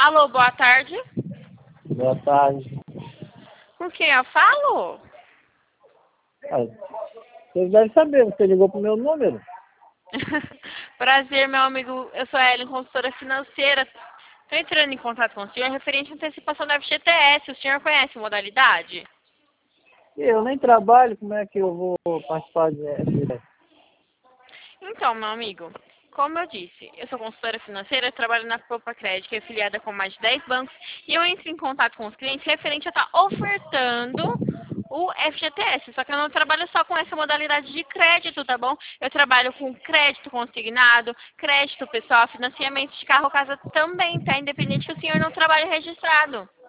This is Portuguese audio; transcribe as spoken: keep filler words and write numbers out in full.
Alô, boa tarde. Boa tarde. Com quem eu falo? Ah, vocês devem saber, você ligou pro meu número. Prazer, meu amigo. Eu sou a Ellen, consultora financeira. Estou entrando em contato com o senhor referente à antecipação da F G T S. O senhor conhece a modalidade? Eu nem trabalho, como é que eu vou participar de disso? Então, meu amigo, como eu disse, eu sou consultora financeira, trabalho na Poupa Crédito, que é afiliada com mais de dez bancos, e eu entro em contato com os clientes referente a estar ofertando o F G T S. Só que eu não trabalho só com essa modalidade de crédito, tá bom? Eu trabalho com crédito consignado, crédito pessoal, financiamento de carro, casa também, tá? Independente que o senhor não trabalhe registrado.